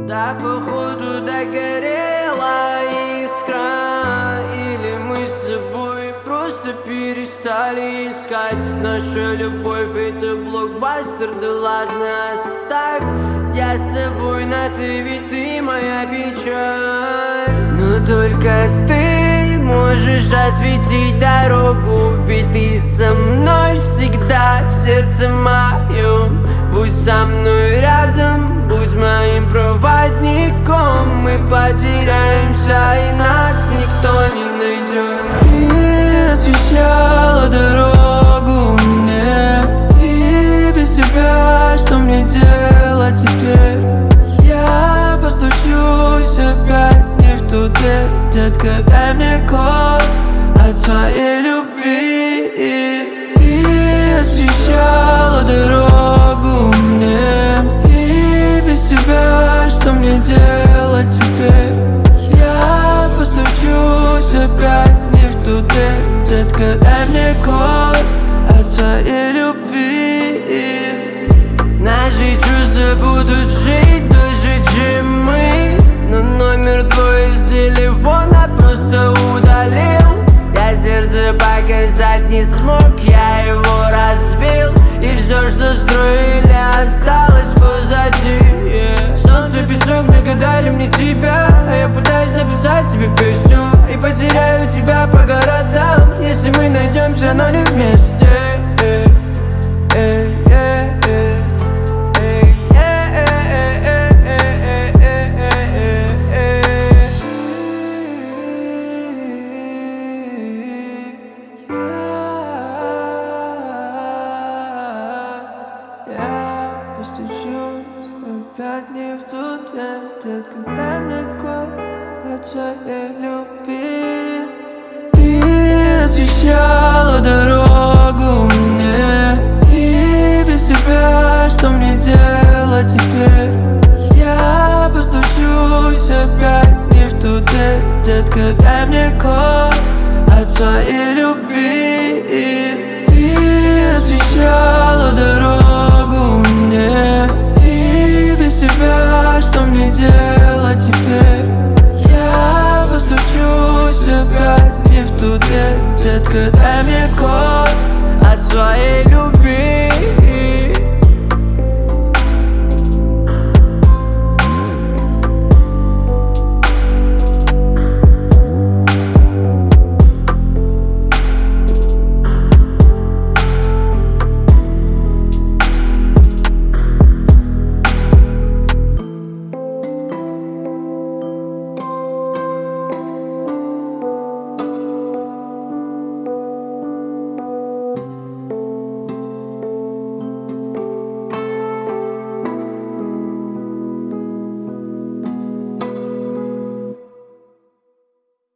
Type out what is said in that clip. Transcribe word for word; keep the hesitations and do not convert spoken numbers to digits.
Да, походу догорела искра, или мы с тобой просто перестали искать. Наша любовь — это блокбастер, да ладно, оставь. Я с тобой на ты, ведь ты моя печаль. Но только ты можешь осветить дорогу, ведь ты со мной всегда в сердце моем. Будь со мной рядом, будь моим проводником. Мы потеряемся, и нас никто не найдет. Ты освещала дорогу мне, и без тебя что мне делать теперь? Я постучусь опять не в ту дверь. Детка, дай мне код от своей любви. Ты освещала дорогу мне, и без тебя что мне делать теперь? Я постучусь опять не в ту дверь. Детка, дай мне код от своей любви. Наши чувства будут жить дольше, чем мы, но номер твой из телефона просто удалил. Я сердце показать не смог, я его разбил, и все, что строили, осталось позади. yeah. Солнце, песок нагадали мне тебя, а я пытаюсь написать тебе песню и потеряю тебя по городам, если мы найдемся, но не вместе. Постучусь опять не в ту дверь. Детка, дай мне код от своей любви. Ты освещала дорогу мне, и без тебя что мне делать теперь? Я постучусь опять не в ту дверь. Детка, дай мне код от своей любви. Ты освещала дорогу мне, и без тебя что мне делать теперь? Я постучусь опять не в ту дверь. Детка, дай мне код от своей